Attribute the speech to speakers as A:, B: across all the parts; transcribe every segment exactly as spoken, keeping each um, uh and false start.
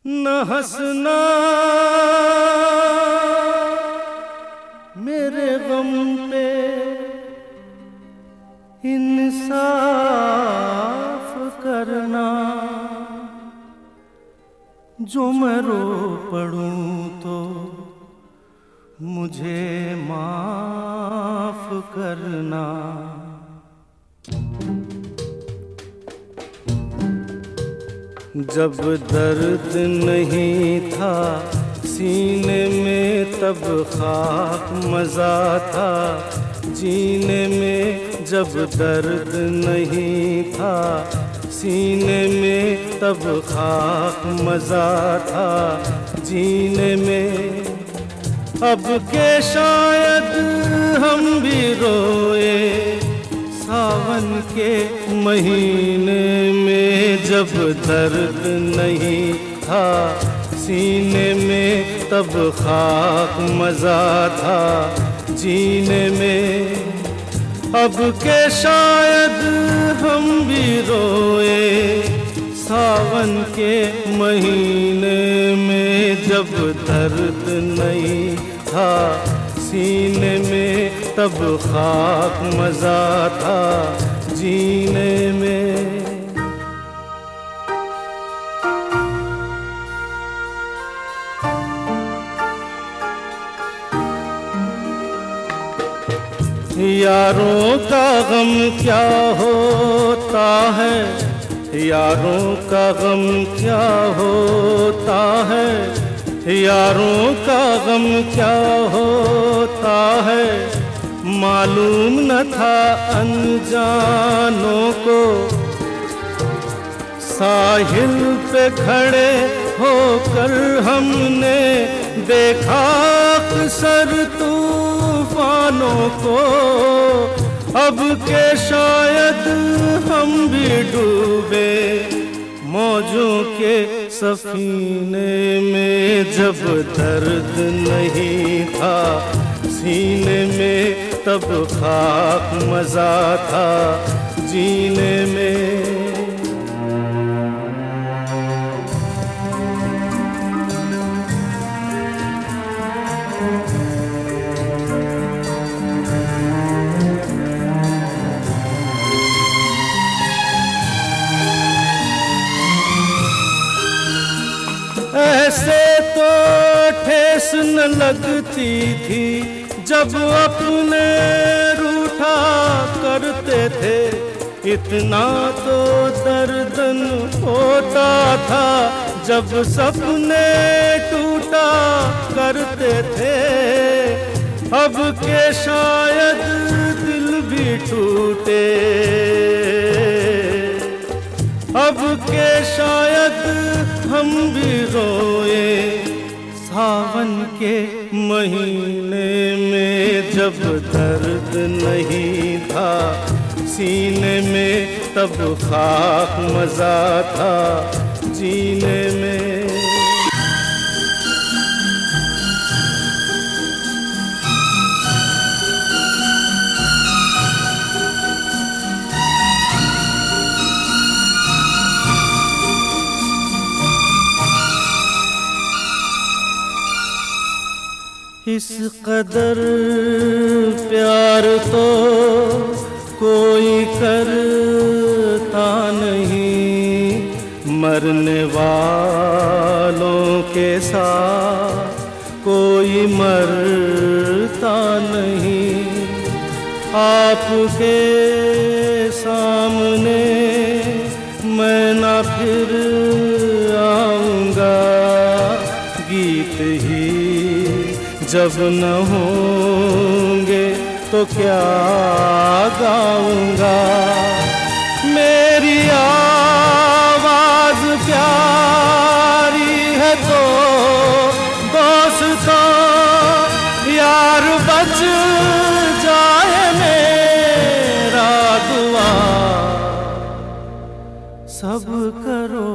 A: न हंसना मेरे गम पे इंसाफ करना, जो मैं रो पड़ूं तो मुझे माफ करना। जब दर्द नहीं था सीने में तब खाक मज़ा था जीने में। जब दर्द नहीं था सीने में तब खाक मज़ा था जीने में। अब के शायद हम भी रोए सावन के महीने में। जब दर्द नहीं था सीने में तब खाक मज़ा था जीने में। अब के शायद हम भी रोए सावन के महीने में। जब दर्द नहीं था सीने में तब खाक मज़ा था जीने में। यारों का गम क्या होता है, यारों का गम क्या होता है, यारों का गम क्या होता है। मालूम न था अनजानों को साहिल पे खड़े होकर हमने देखा अक्सर तूफानों को। अब के शायद हम भी डूबे मौजों के सफीने में। जब दर्द नहीं था सीने में तब खाक मज़ा था जीने में। ऐसे तो ठेस न लगती थी जब अपने रूठा करते थे। इतना तो दर्दन होता था जब सपने टूटा करते थे। अब के शायद दिल भी टूटे, अब के शायद हम भी रोए सावन के महीने में। जब दर्द नहीं था सीने में तब खाक मज़ा था जीने में। इस कदर प्यार तो कोई करता नहीं, मरने वालों के साथ कोई मरता नहीं। आपके सामने मैं ना फिर आऊँगा, गीत ही जब न होंगे तो क्या गाऊंगा। मेरी आवाज प्यारी है तो दोस्तों यार बच जाए मेरा दुआ सब करो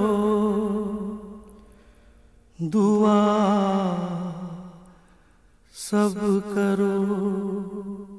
A: दुआ सब करो।